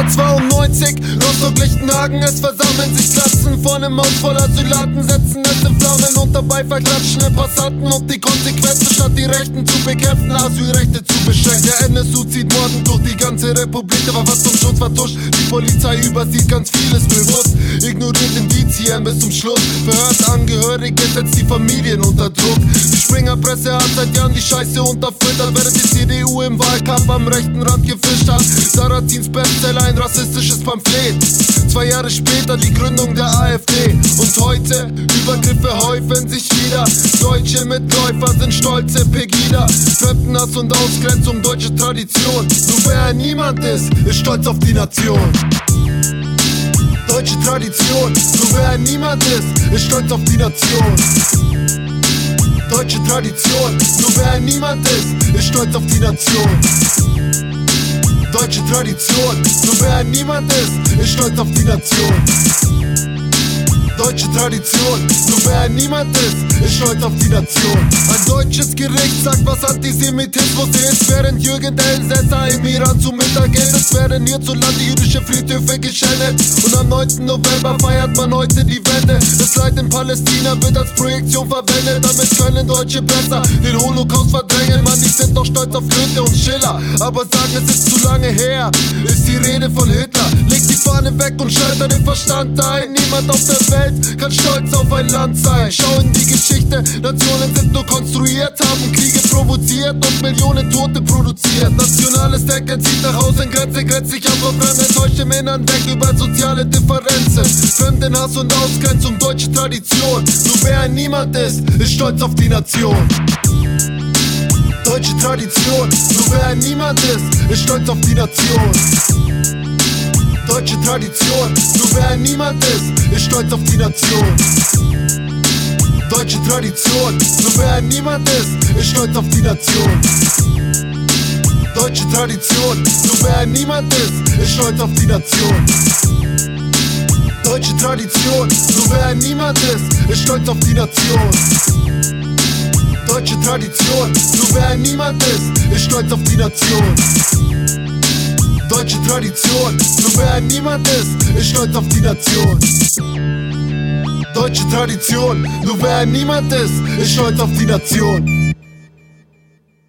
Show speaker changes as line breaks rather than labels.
1992, Rostock-Lichtenhagen, es versammeln sich Klassen vor nem Haus voll Asylaten, setzen es in Flammen und dabei verklatschen Passanten, um die Konsequenzen statt die Rechten zu bekämpfen, Asylrechte zu beschränken. Der NSU zieht Morden durch die ganze Republik, aber was zum Schutz vertuscht, die Polizei übersieht ganz vieles bewusst, ignoriert Indizien bis zum Schluss, verhört Angehörige, setzt die Familien unter Druck. Die Springerpresse hat seit Jahren die Scheiße unterfüttert, während die CDU im Wahlkampf am rechten Rand gefischt hat. Sarazins Bestseller, ein rassistisches Pamphlet. 2 Jahre später die Gründung der AfD. Und heute, Übergriffe häufen sich wieder. Deutsche Mitläufer sind stolze Pegida. Fremdenhass und Ausgrenzung, deutsche Tradition. Nur wer niemand ist stolz auf die Nation. Deutsche Tradition, nur wer niemand ist stolz auf die Nation. Deutsche Tradition, nur wer niemand ist stolz auf die Nation. Deutsche Tradition, nur wer niemand ist stolz auf die Nation. Deutsche Tradition, nur wer niemand ist stolz auf die Nation. Ein deutsches Gericht sagt, was Antisemitismus ist, während Jürgen Elsässer im Iran zu Mittag isst. Es werden hierzulande jüdische Friedhöfe geschändet und am 9. November feiert man heute die Wende. Das Leid in Palästina wird als Projektion verwendet, damit können Deutsche besser den Holocaust verdrängen. Mann, die sind doch stolz auf Goethe und Schiller, aber sagen, es ist zu lange her, ist die Rede von Hitler. Legt die Fahne weg und schaltet den Verstand ein. Niemand auf der Welt kann stolz auf ein Land sein. Schau in die Geschichte, Nationen sind nur konstruiert, haben Kriege provoziert und Millionen Tote produziert. Nationales Denken zieht nach außen, grenzt sich ab auf Fremde, täuscht im Innern weg über soziale Differenzen. Fremdenhass und Ausgrenzung, deutsche Tradition. Nur wer niemand ist stolz auf die Nation. Deutsche Tradition, nur wer niemand ist stolz auf die Nation. Deutsche Tradition, nur wer niemand ist stolz auf die Nation. Deutsche Tradition, nur wer niemand ist stolz auf die Nation. Deutsche Tradition, nur wer niemand ist stolz auf die Nation. Deutsche Tradition, nur wer niemand ist stolz auf die Nation. Deutsche Tradition, nur wer niemand ist stolz auf die Nation. Deutsche Tradition, nur wer niemand ist stolz auf die Nation. Deutsche Tradition, nur wer niemand ist stolz auf die Nation.